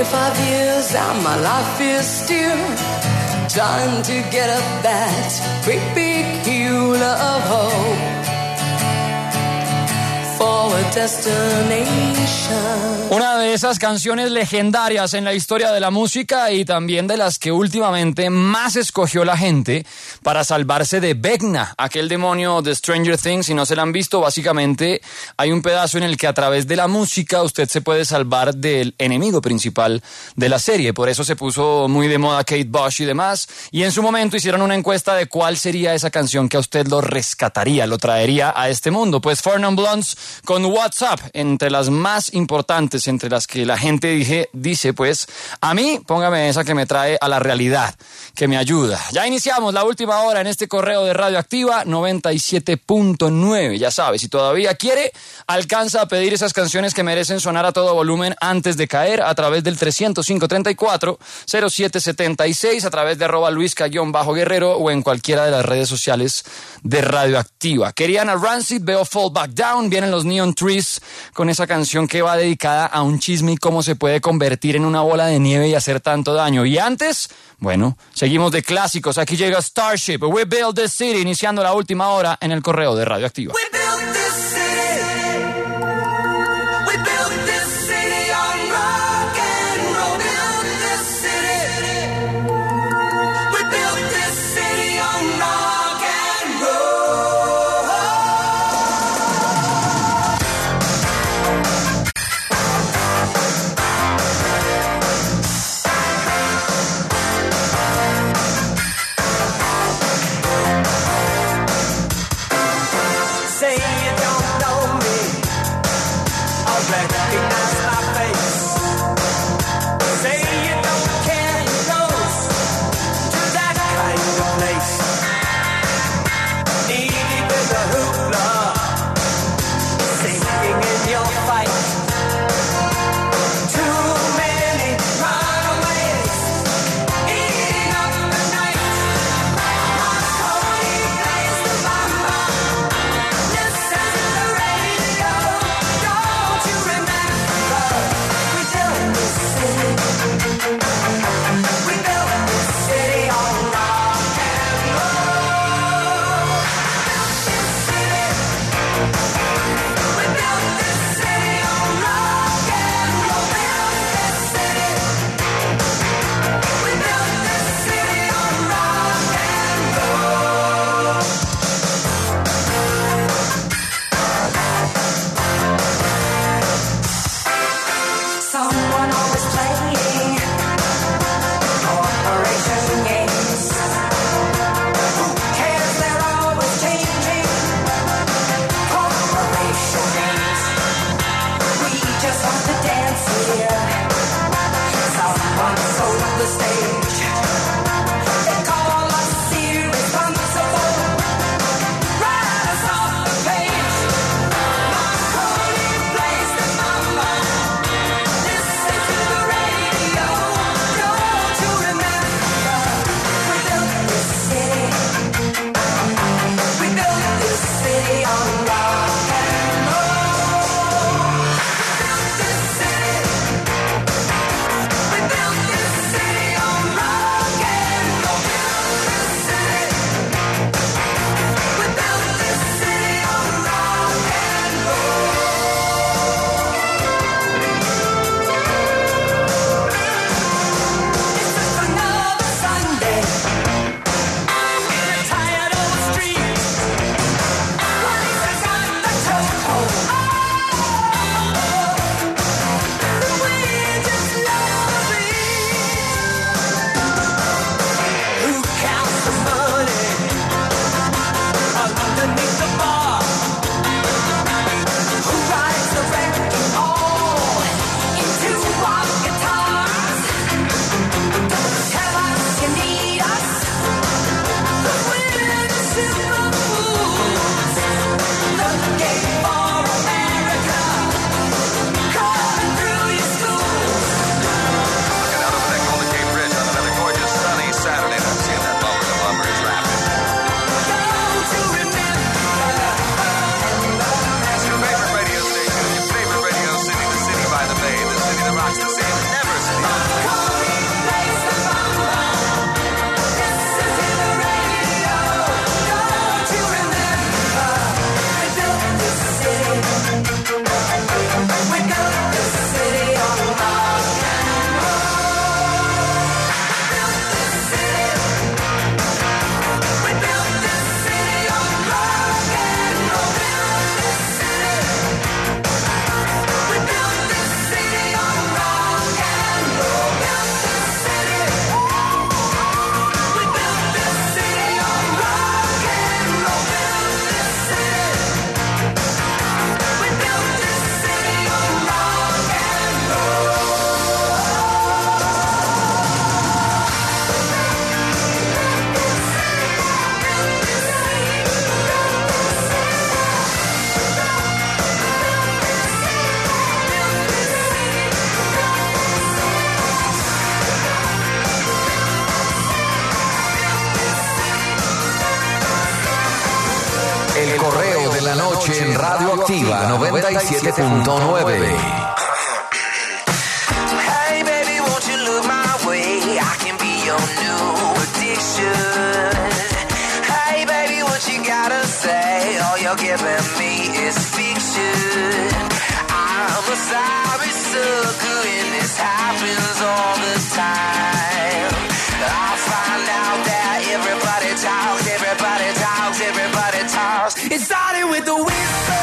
25 years and my life is still trying to get up that great big hill of hope for a destination. Una de esas canciones legendarias en la historia de la música y también de las que últimamente más escogió la gente para salvarse de Vecna, aquel demonio de Stranger Things. Si no se la han visto, básicamente hay un pedazo en el que a través de la música usted se puede salvar del enemigo principal de la serie. Por eso se puso muy de moda Kate Bush y demás. Y en su momento hicieron una encuesta de cuál sería esa canción que a usted lo rescataría, lo traería a este mundo. Pues Four Non Blondes con WhatsApp, entre las más importantes, entre las que la gente dice, pues, a mí, póngame esa que me trae a la realidad, que me ayuda. Ya iniciamos la última hora en este correo de Radioactiva 97.9. Ya sabe, si todavía quiere, alcanza a pedir esas canciones que merecen sonar a todo volumen antes de caer a través del 305-34-0776, a través de @luisca_guerrero o en cualquiera de las redes sociales de Radioactiva. Querían a Rancid, veo Fall Back Down, vienen los Neon Trees con esa canción que va dedicada a un chisme y cómo se puede convertir en una bola de nieve y hacer tanto daño. Y antes, bueno, seguimos de clásicos. Aquí llega Starship, We Build This City, iniciando la última hora en el correo de Radioactiva. We built this city. We built this city on rock and roll. Built this city. We built this city on rock and roll. Say you don't know me, I'll recognize my face. Say you don't care, you close to that kind of place. Needy with a hoopla, sinking in your fight. Too many runaways, eating up the night. Marconi plays the bamba. Listen to the radio, don't you remember? 97.9. Hey baby, won't you look my way? I can be your new addiction. Hey baby, what you gotta say? All you're giving me is fiction. I'm a sorry sucker and this happens all the time. I find out that everybody talks, everybody talks, everybody talks. It started with the whisper.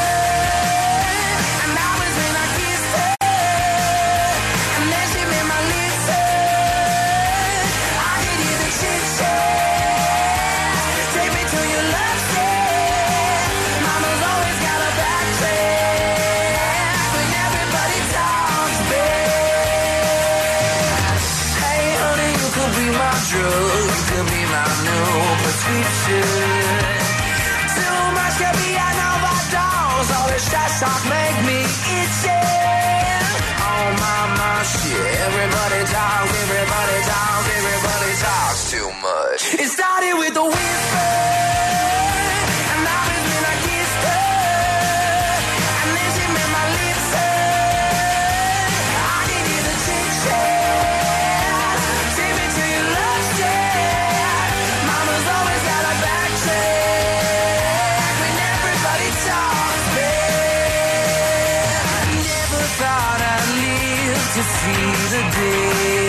Too much caviar, no overdose. All this trash talk make me itchy. Oh my shit. Everybody talks, everybody talks, everybody talks too much. It started with a whisper, and now it's been a whisper, and then she made my lips hurt. I can hear the chit chat. Take me to your love shack. Mama's always got a backtrack when everybody talks back. Never thought I'd live to see the day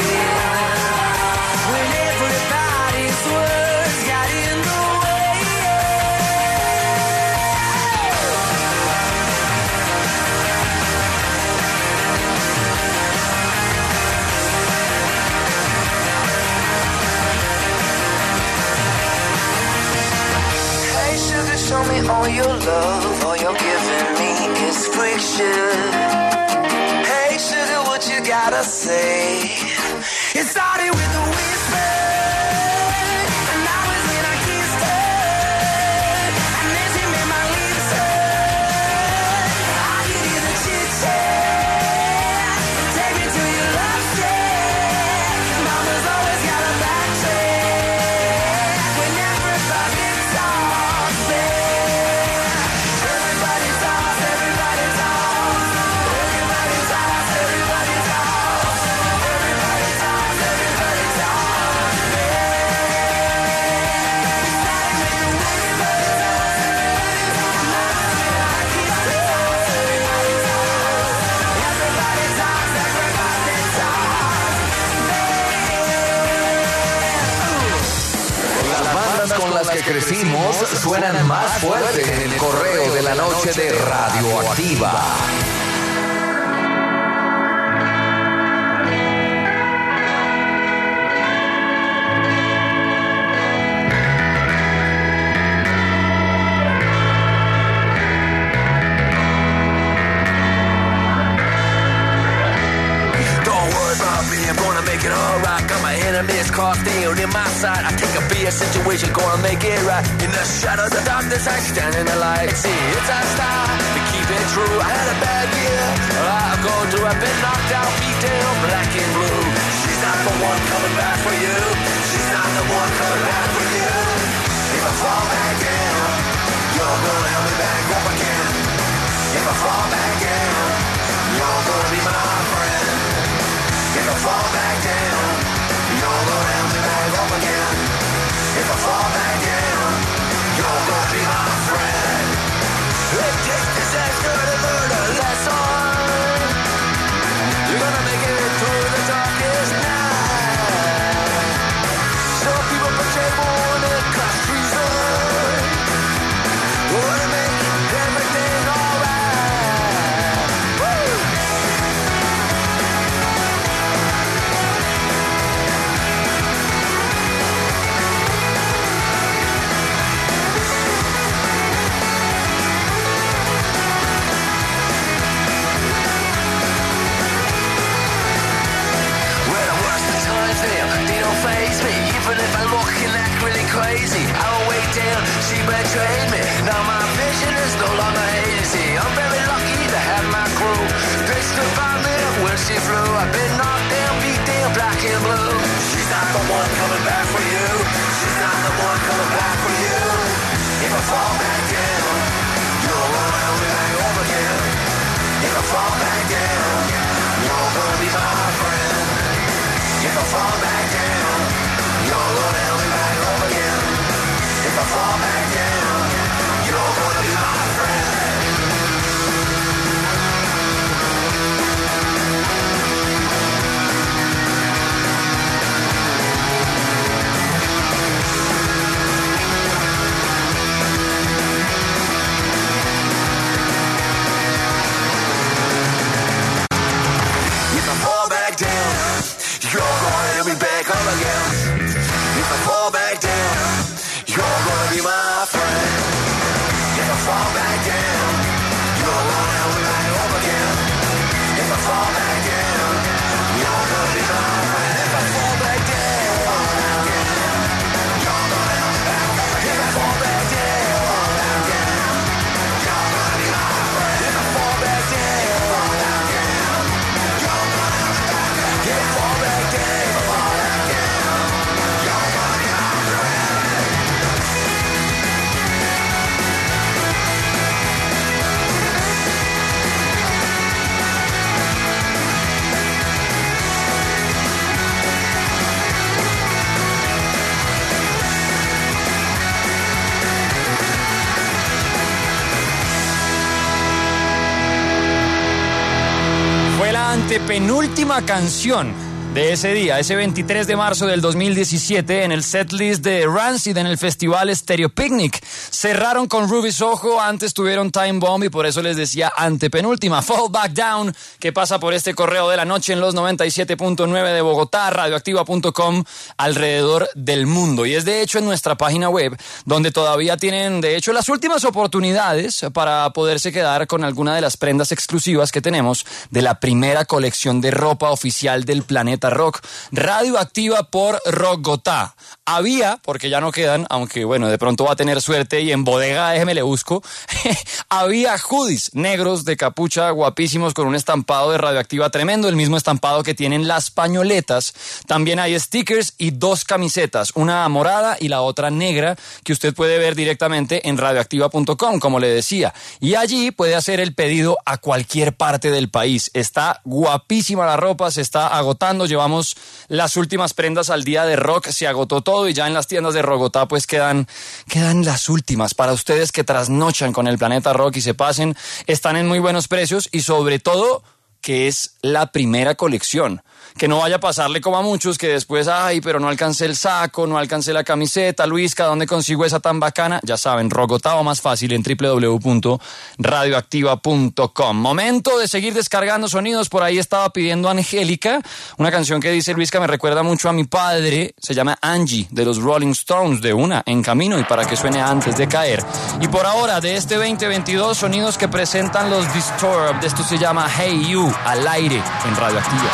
when everybody's words got in the way. Hey sugar, show me all your love. All you're giving me is friction. Hey sugar, what you gotta say? It started with a whisper, and now it's when I kissed her, and then she made my lips hurt. I can hear the chit chat. Take me to your love shack. Mama's always got a backtrack when everybody talks back. Everybody talks, everybody talks, everybody talks, everybody talks, everybody talks, everybody talks back. Everybody talks, everybody talks. Las bandas con las que crecimos suenan más fuerte en el correo de la noche de Radioactiva. Don't worry about me, I'm gonna make it alright. Got my enemies crossed in my sight. I take a beer situation, gonna make it right. In the shadows of darkness, I stand in the light. See, it's our style, to keep it true. I had a bad year, I'll go through. I've been knocked out, beat down, black and blue. She's not the one coming back for you. She's not the one coming back for you. If I fall back down, you're gonna help me back up again. If I fall back down, you're gonna be my friend. If I fall back down, you're gonna help me back up again. If I fall back down, you're gonna be my friend. It takes disaster to learn a lesson. You're gonna make it through the darkest night. Some people portray more than cross treason. Wanna make everything alright. Woo! Well, the worst of times they don't faze me. Even if I'm looking like really crazy, I will wait till she betrayed me. Now my vision is no longer hazy. I'm very lucky to have my crew. They stood by me when she flew. I've been knocked down, beat down, black and blue. She's not the one coming back for you. She's not the one coming back for you. If I fall back down, you're gonna help me back up again. back down, you're gonna be my friend. If I fall back down, you're gonna help me back up again. If I fall back down, you're gonna be my friend. If I fall back down, you're gonna help me back up again. If I fall back down, you're gonna be my friend. If I fall back down, you're gonna help me back up again. If I fall back down, you're gonna be my friend. If I fall back down, you're gonna help me back up again. If I fall back down, you're gonna be my friend. If I fall back down, you're gonna help me back up again. If I fall back down, you're gonna be my friend. Fue la antepenúltima canción de ese día, ese 23 de marzo del 2017, en el setlist de Rancid en el festival Stereo Picnic. Cerraron con Ruby Soho, antes tuvieron Time Bomb y por eso les decía antepenúltima. Fall Back Down, que pasa por este correo de la noche en los 97.9 de Bogotá, radioactiva.com, alrededor del mundo. Y es de hecho en nuestra página web, donde todavía tienen de hecho las últimas oportunidades para poderse quedar con alguna de las prendas exclusivas que tenemos de la primera colección de ropa oficial del planeta rock, radioactiva por Rogotá. Había, porque ya no quedan, aunque bueno, de pronto va a tener suerte y en bodega déjeme le busco, había hoodies negros de capucha guapísimos con un estampado de radioactiva tremendo, el mismo estampado que tienen las pañoletas. También hay stickers y 2 camisetas, una morada y la otra negra, que usted puede ver directamente en radioactiva.com, como le decía. Y allí puede hacer el pedido a cualquier parte del país. Está guapísima la ropa, se está agotando. Llevamos las últimas prendas al día de rock, se agotó todo y ya en las tiendas de Rogotá pues quedan las últimas. Para ustedes que trasnochan con el planeta rock y se pasen, están en muy buenos precios y sobre todo que es la primera colección. Que no vaya a pasarle como a muchos que después, ay, pero no alcancé el saco, no alcancé la camiseta, Luisca, ¿dónde consigo esa tan bacana? Ya saben, Rogotá o más fácil en www.radioactiva.com. Momento de seguir descargando sonidos. Por ahí estaba pidiendo Angélica, una canción que dice Luisca, me recuerda mucho a mi padre, se llama Angie, de los Rolling Stones, de una en camino y para que suene antes de caer. Y por ahora, de este 2022, sonidos que presentan los Disturbed. Esto se llama Hey You, al aire en Radioactiva.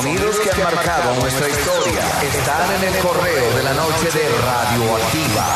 sonidos que han marcado nuestra historia están en el correo de la noche de Radioactiva.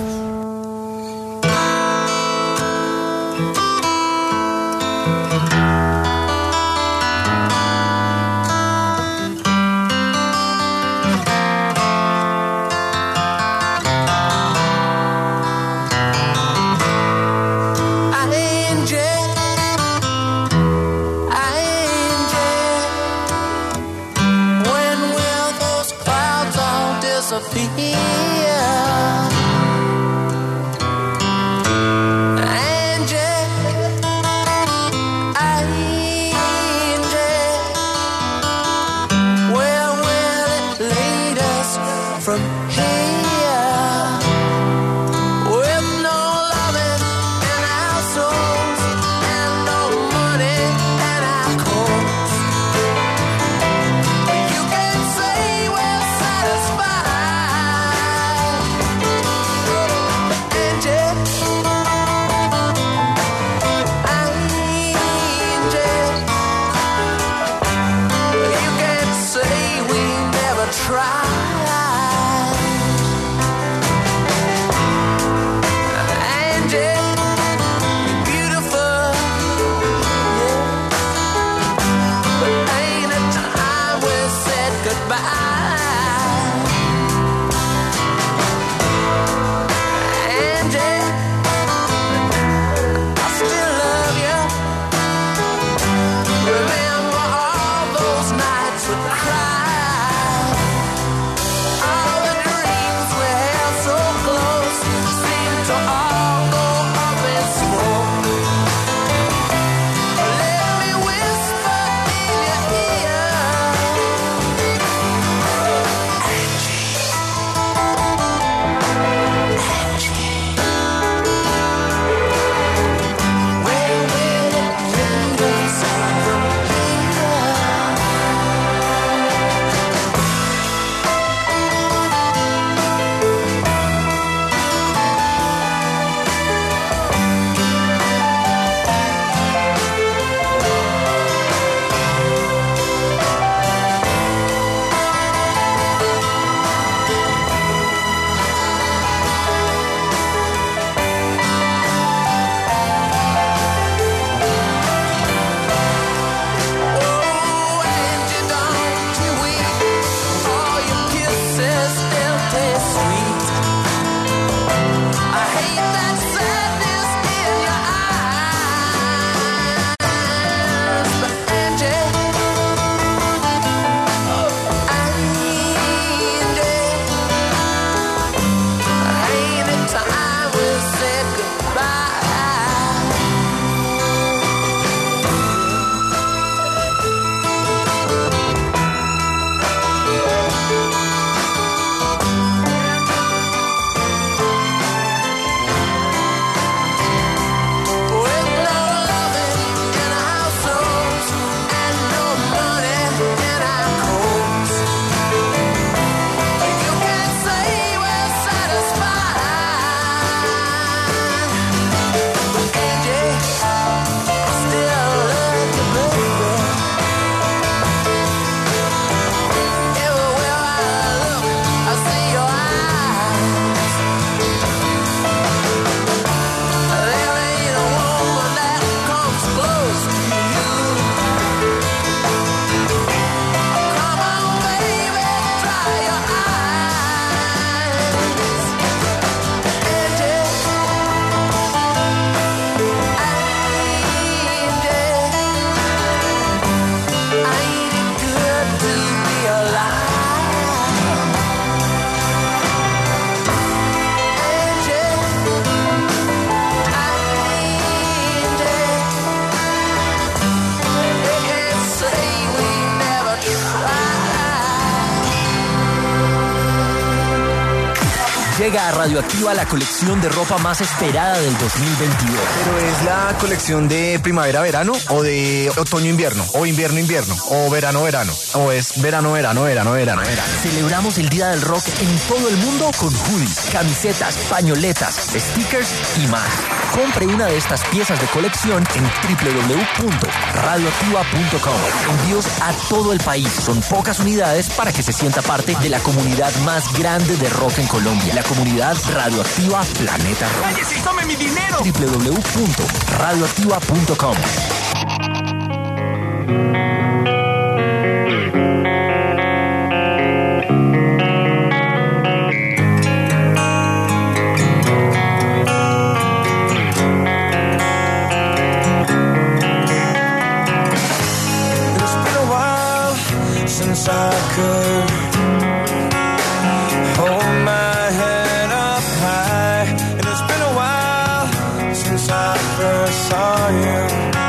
Llega a Radioactiva la colección de ropa más esperada del 2022. ¿Pero es la colección de primavera-verano o de otoño-invierno? ¿O invierno-invierno? ¿O verano-verano? ¿O es verano-verano? Celebramos el Día del Rock en todo el mundo con hoodies, camisetas, pañoletas, stickers y más. Compre una de estas piezas de colección en www.radioactiva.com. Envíos a todo el país. Son pocas unidades para que se sienta parte de la comunidad más grande de rock en Colombia. La comunidad Radioactiva Planeta Rock. ¡Cállese y tome mi dinero! www.radioactiva.com. I could hold my head up high, and it's been a while since I first saw you.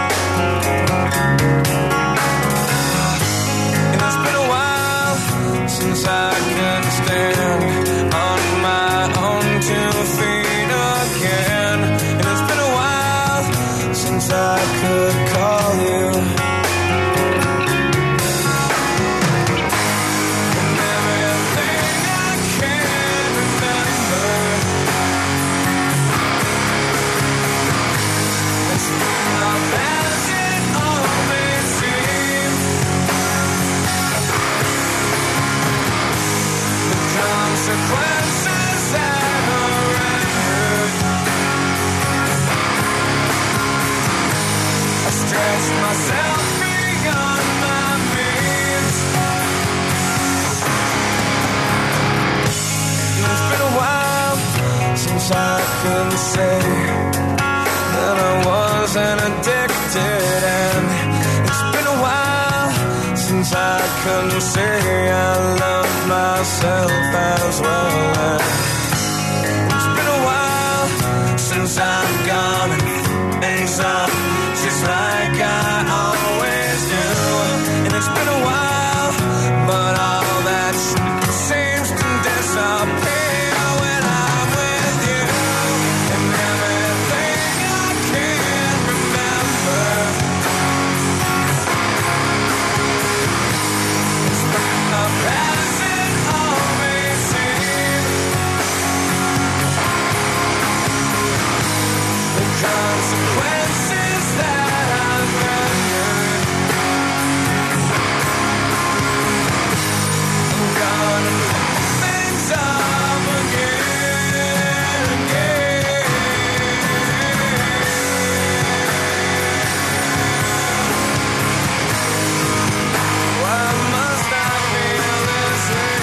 And it's been a while since I could stand on my own 2 feet again. And it's been a while since I could call you. Consequences that are rendered. I stretch myself beyond my means. It's been a while since I could say that I wasn't addicted, and it's been a while since I couldn't say I love myself as well. And it's been a while since I've gone and things up just like I always do. And it's been a while, but all that seems to disappear when I'm with you. And everything I can't remember, it's been a passing all may seem. The consequences that I've rendered, I'm gonna pick things up again, again. Why must I feel this way?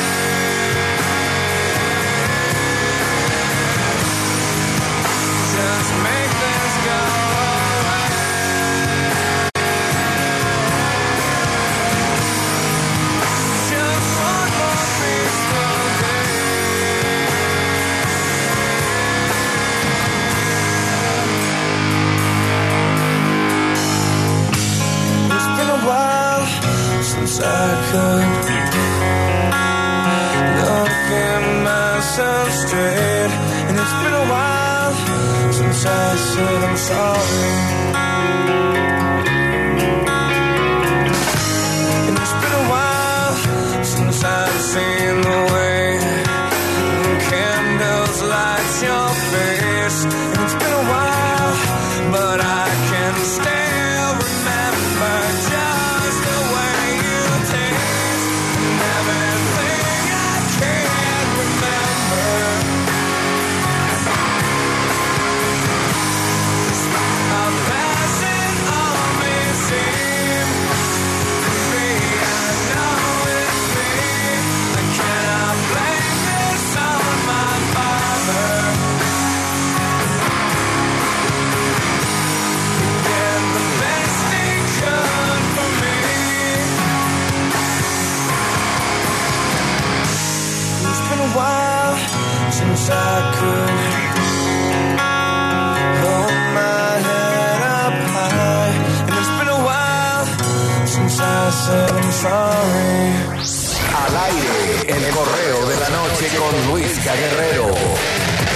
Just make this go away. Just one more peaceful day. It's been a while since I could look at myself straight, and it's been a while since I said I'm sorry. And it's been a while since I've seen the way candles light your face. And it's been a while, but I can still remember just the way you taste. And everything I can't remember, I'm passing all may seem to be. I know it's me. I cannot blame this on my father. He did the best he could for me. It's been a while since I could hold my head up high, and it's been a while since I said I'm sorry. Al aire, el correo de la noche con Luis Guerrero.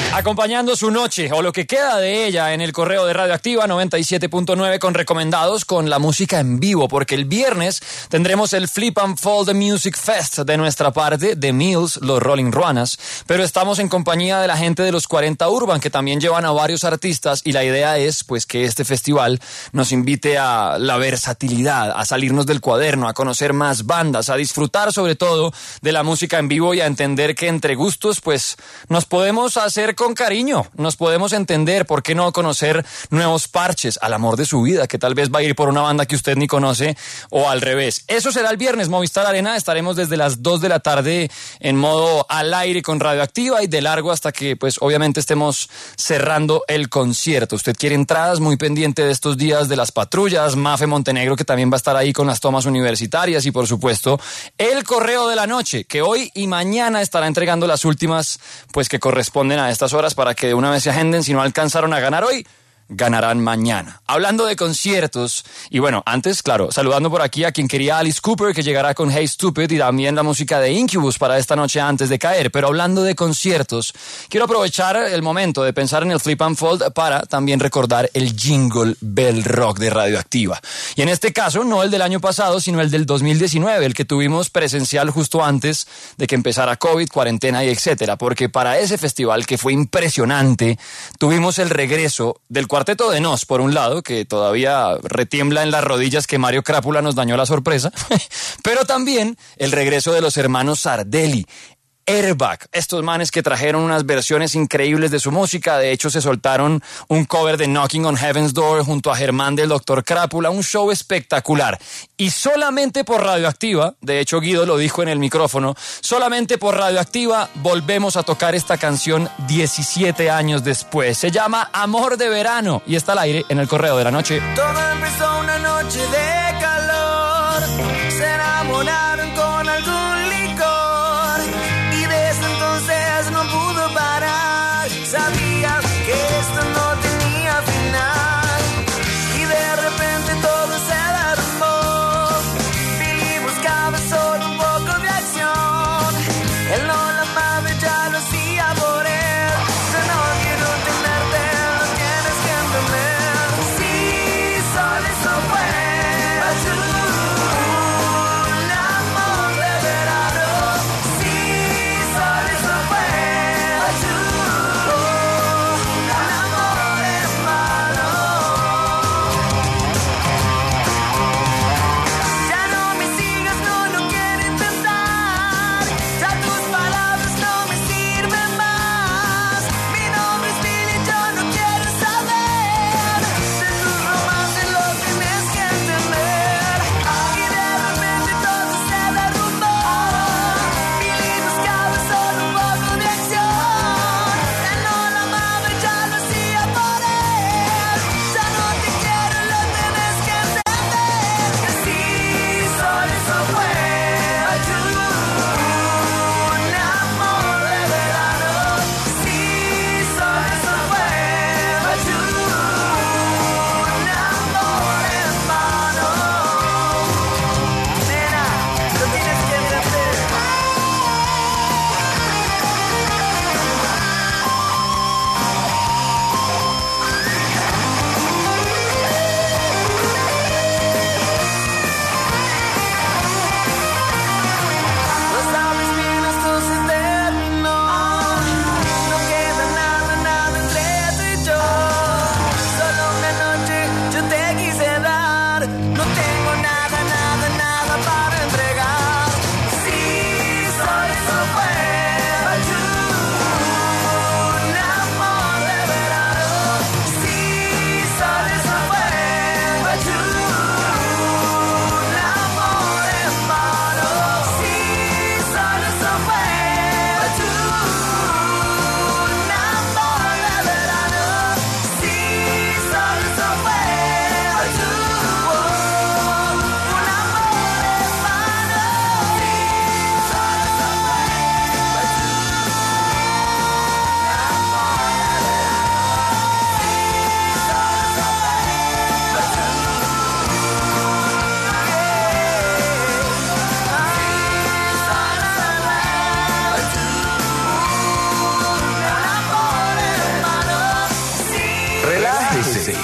Acompañando su noche o lo que queda de ella en el correo de Radioactiva 97.9 con recomendados con la música en vivo, porque el viernes tendremos el Flip and Fold Music Fest de nuestra parte, The Mills, los Rolling Ruanas, pero estamos en compañía de la gente de los 40 Urban, que también llevan a varios artistas, y la idea es pues que este festival nos invite a la versatilidad, a salirnos del cuaderno, a conocer más bandas, a disfrutar sobre todo de la música en vivo y a entender que entre gustos pues nos podemos hacer con cariño, nos podemos entender, ¿por qué no conocer nuevos parches al amor de su vida, que tal vez va a ir por una banda que usted ni conoce o al revés? Eso será el viernes, Movistar Arena, estaremos desde las 2 de la tarde en modo al aire con Radioactiva y de largo hasta que pues obviamente estemos cerrando el concierto. Usted quiere entradas, muy pendiente de estos días de las patrullas, Mafe Montenegro que también va a estar ahí con las tomas universitarias y por supuesto el correo de la noche que hoy y mañana estará entregando las últimas pues que corresponden a estas horas para que de una vez se agenden. Si no alcanzaron a ganar hoy, ganarán mañana. Hablando de conciertos, y bueno, antes, claro, saludando por aquí a quien quería Alice Cooper, que llegará con Hey Stupid, y también la música de Incubus para esta noche antes de caer. Pero hablando de conciertos, quiero aprovechar el momento de pensar en el Flip and Fold para también recordar el Jingle Bell Rock de Radioactiva. Y en este caso, no el del año pasado, sino el del 2019, el que tuvimos presencial justo antes de que empezara COVID, cuarentena y etcétera. Porque para ese festival, que fue impresionante, tuvimos el regreso del Cuarteto de Nos, por un lado, que todavía retiembla en las rodillas que Mario Crápula nos dañó la sorpresa, pero también el regreso de los hermanos Sardelli, Airbag, estos manes que trajeron unas versiones increíbles de su música. De hecho se soltaron un cover de Knocking on Heaven's Door junto a Germán del Dr. Crápula, un show espectacular. Y solamente por Radioactiva, de hecho Guido lo dijo en el micrófono, solamente por Radioactiva volvemos a tocar esta canción 17 años después. Se llama Amor de Verano y está al aire en el correo de la noche. Todo empezó una noche de calor, se enamoraron con algún licor y desde entonces no pudo parar. Sabía que esto no tenía final y de repente todo se derrumbó. Billy buscaba solo un poco de acción, él no la amaba, ya lo hacía por él. Yo no quiero tenerte, lo tienes que entender. Sí, solo eso fue. But you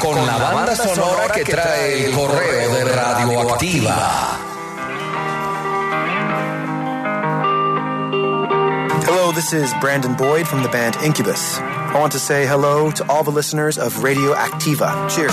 con la banda sonora que trae el correo de Radioactiva. Hello, this is Brandon Boyd from the band Incubus. I want to say hello to all the listeners of Radioactiva. Cheers.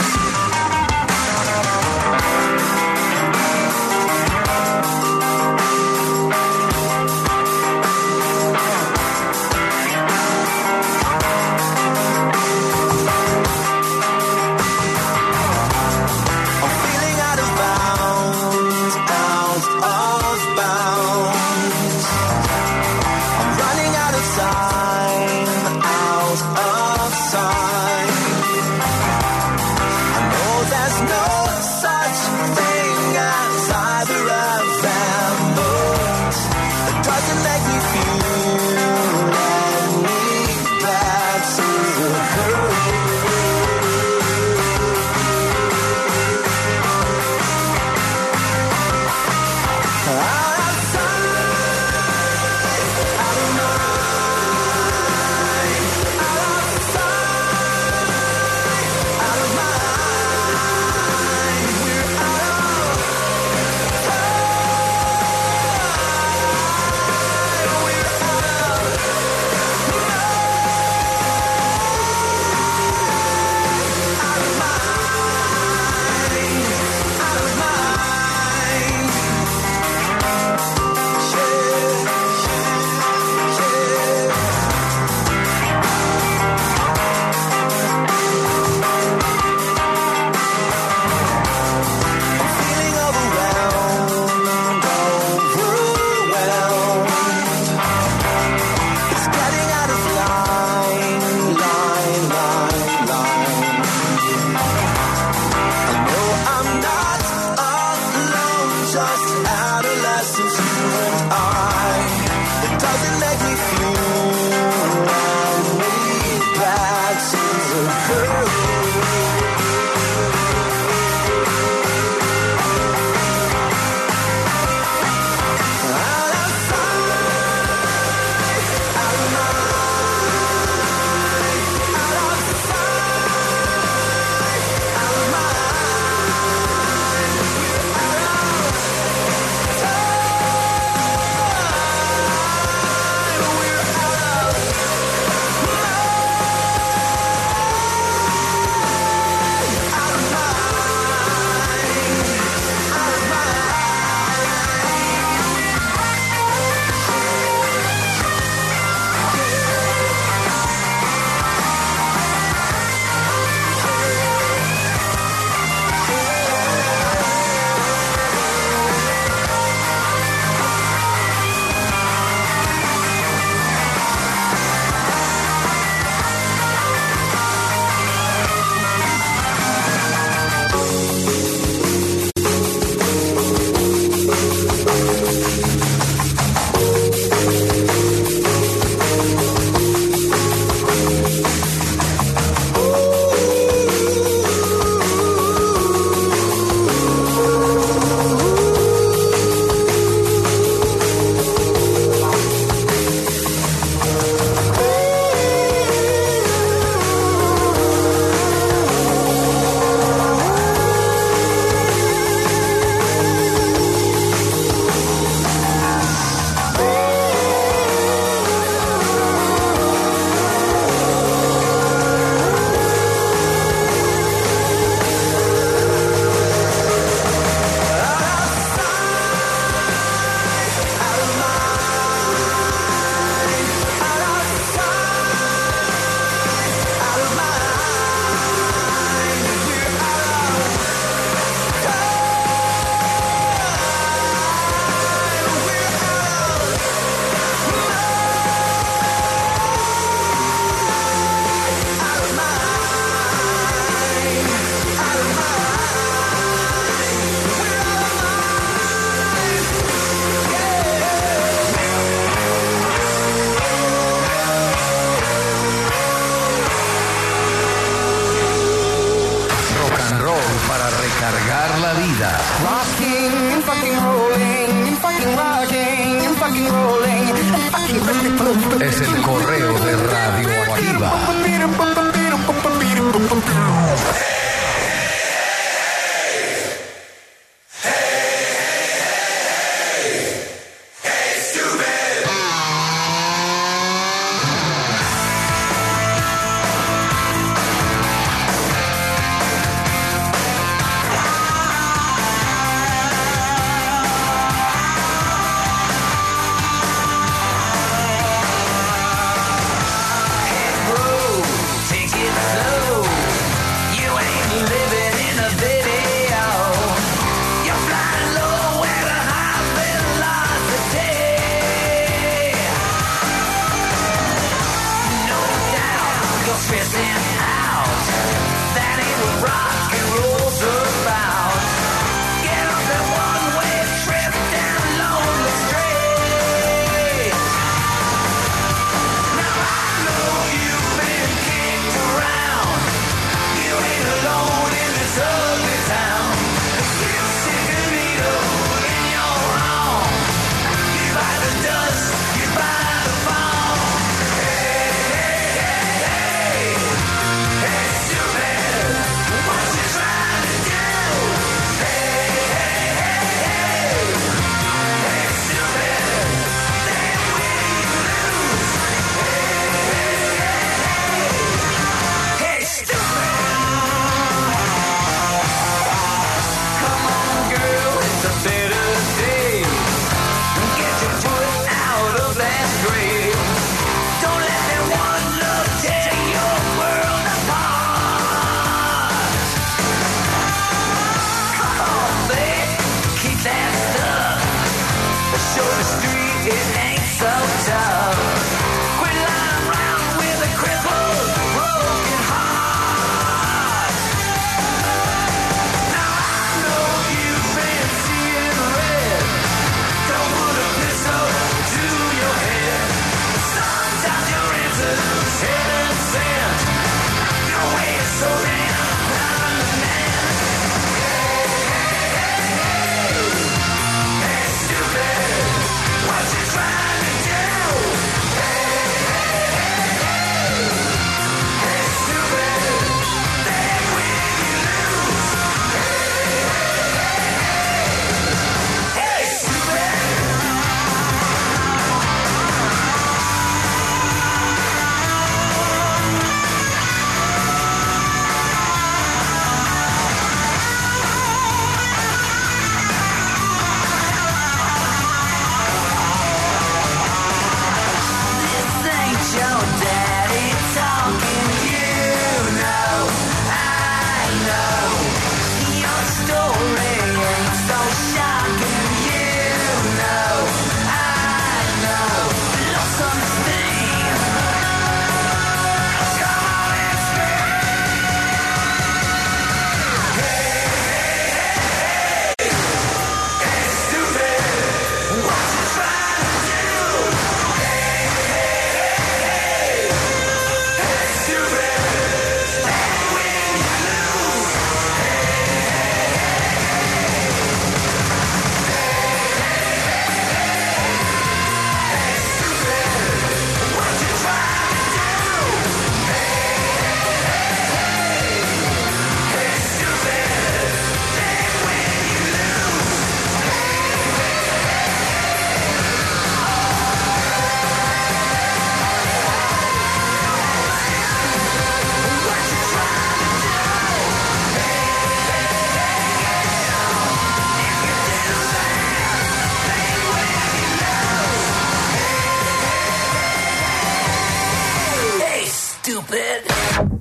Es el correo de Radioactiva.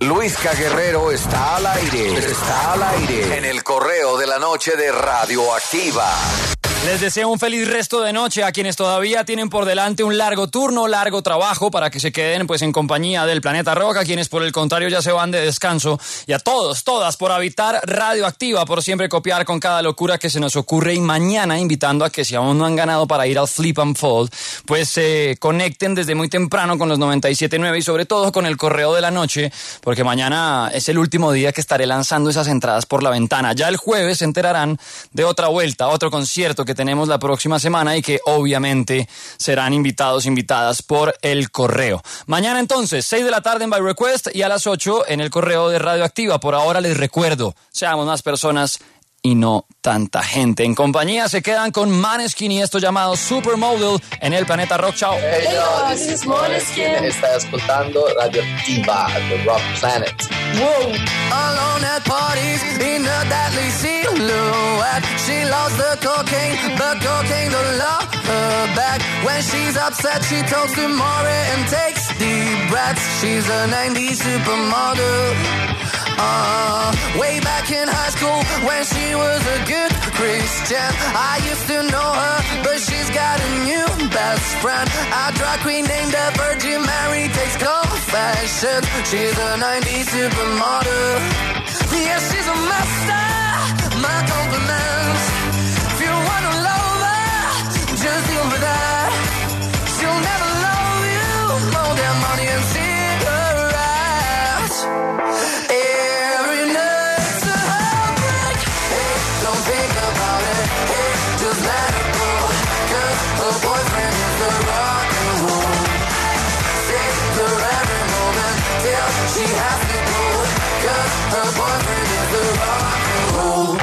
Luisca Guerrero está al aire. Está al aire en el Correo de la Noche de Radioactiva. Les deseo un feliz resto de noche a quienes todavía tienen por delante un largo turno, largo trabajo para que se queden pues en compañía del Planeta Rock, a quienes por el contrario ya se van de descanso, y a todos, todas por habitar Radioactiva, por siempre copiar con cada locura que se nos ocurre, y mañana invitando a que si aún no han ganado para ir al Flip and Fold, pues se conecten desde muy temprano con los 97.9 y sobre todo con el Correo de la Noche, porque mañana es el último día que estaré lanzando esas entradas por la ventana. Ya el jueves se enterarán de otra vuelta, otro concierto que tenemos la próxima semana y que obviamente serán invitadas por el correo. Mañana entonces, 6 de la tarde en By Request y a las 8 en el correo de Radioactiva. Por ahora les recuerdo, seamos más personas y no tanta gente. En compañía se quedan con Maneskin y esto llamado Supermodel en el Planeta Rock. Chao. Hey yo, this is Maneskin. Estás escuchando Radioactiva, The Rock Planet. Whoa. Alone at parties in a deadly silhouette. She loves the cocaine, but cocaine don't love her back. When she's upset, she talks to Maury and takes deep breaths. She's a 90s supermodel. Way back in high school when she was a good Christian, I used to know her, but she's got a new best friend, a drag queen named the Virgin Mary, takes confessions. She's a 90s supermodel. Yeah, she's a master, my compliments. If you wanna love her, just deal with that. She'll never love you more than money and cigarettes. Every night's a heartbreak. Hey, don't think about it. Hey, just let it go. 'Cause her boyfriend is the rock and roll. Save her every moment till she has to go. 'Cause her boyfriend is the rock and roll.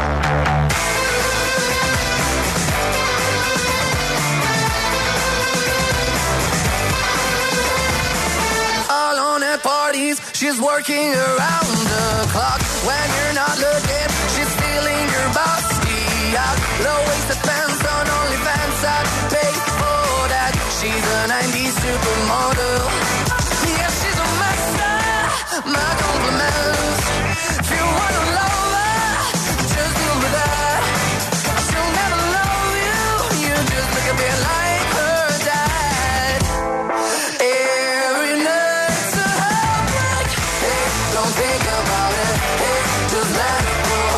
Alone at parties, she's working around the clock. When you're not looking, she's stealing your bossy out. Low-waisted pants on OnlyFans, I'd pay for that. She's a 90s supermodel. Yeah, she's a master, my compliments. If you wanna love her, just deal with that. She'll never love you, you just look a bit like her dad. Every night's a heartbreak. Hey, don't think about it. Hey, just let it go.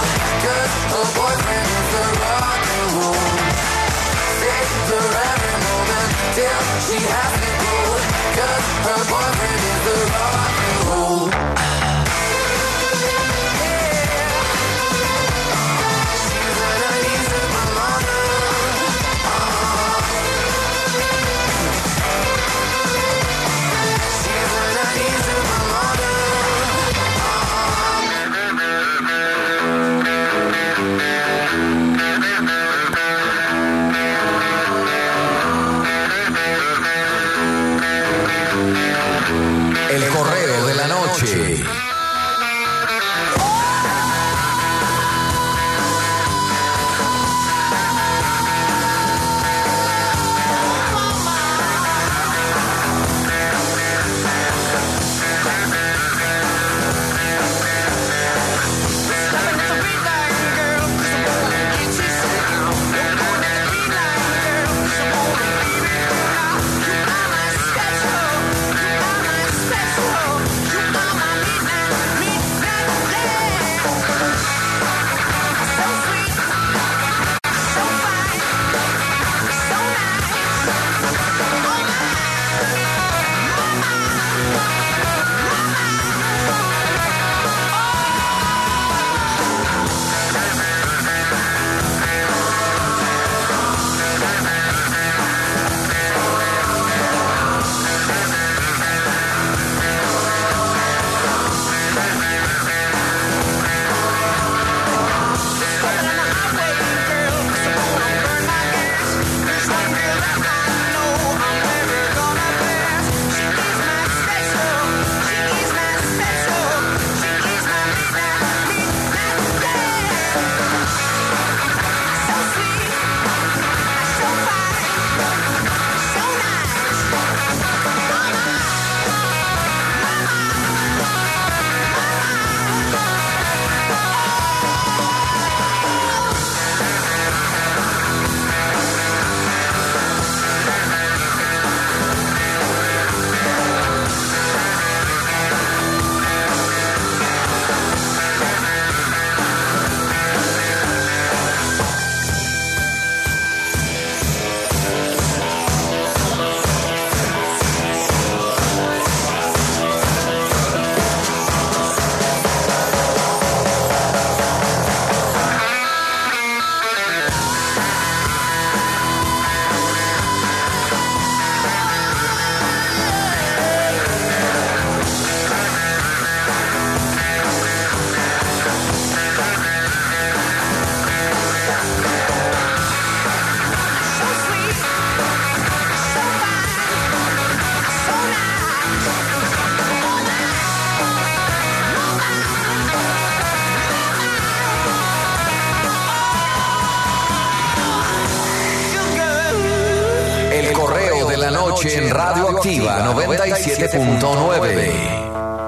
noche en Radioactiva 97.9.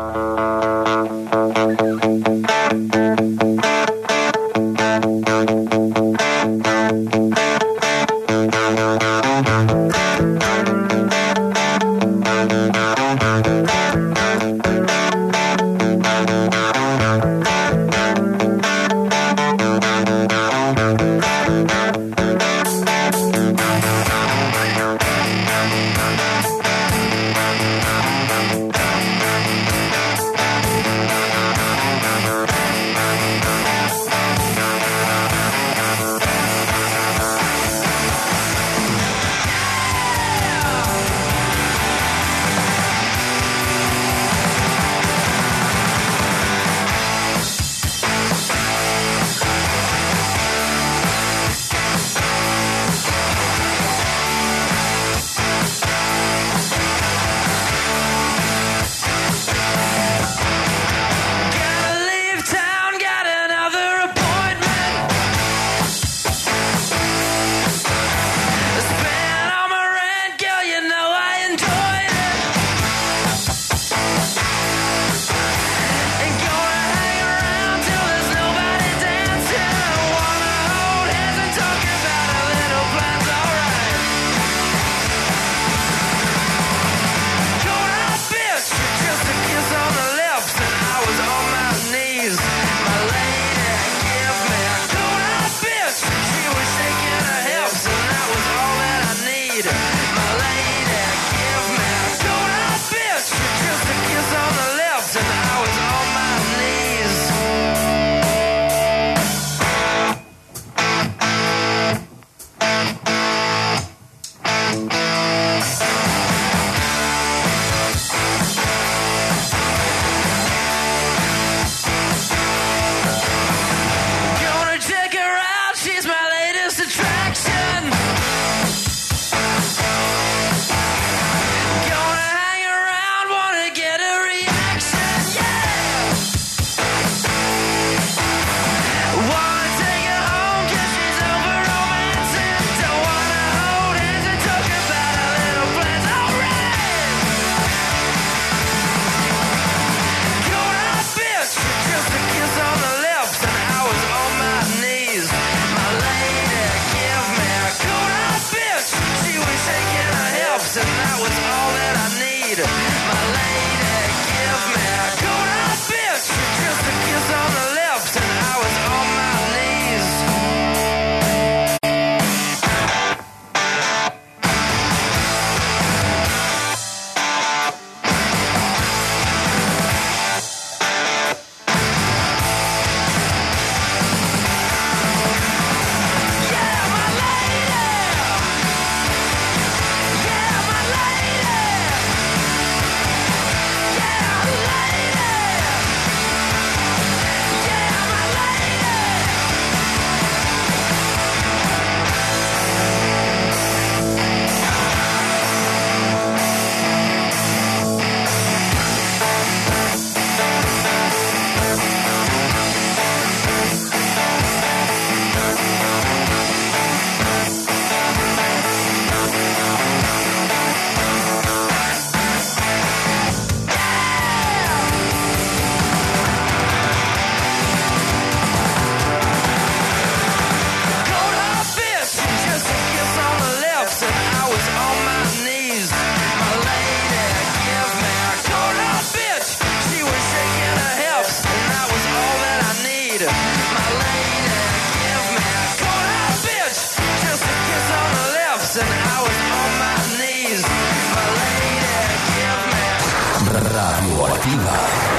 Radioactiva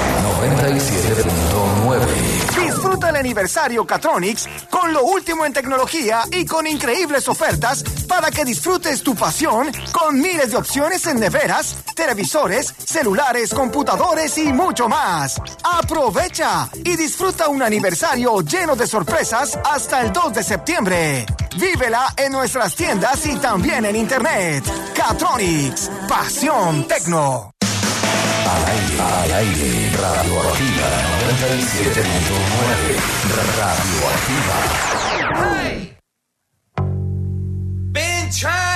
97.9. Disfruta el aniversario Catronics con lo último en tecnología y con increíbles ofertas para que disfrutes tu pasión con miles de opciones en neveras, televisores, celulares, computadores y mucho más. Aprovecha y disfruta un aniversario lleno de sorpresas hasta el 2 de septiembre. Vívela en nuestras tiendas y también en internet. Catronics, pasión tecno. Al aire, Radioactiva 97.9. Radioactiva. Hey! Been trying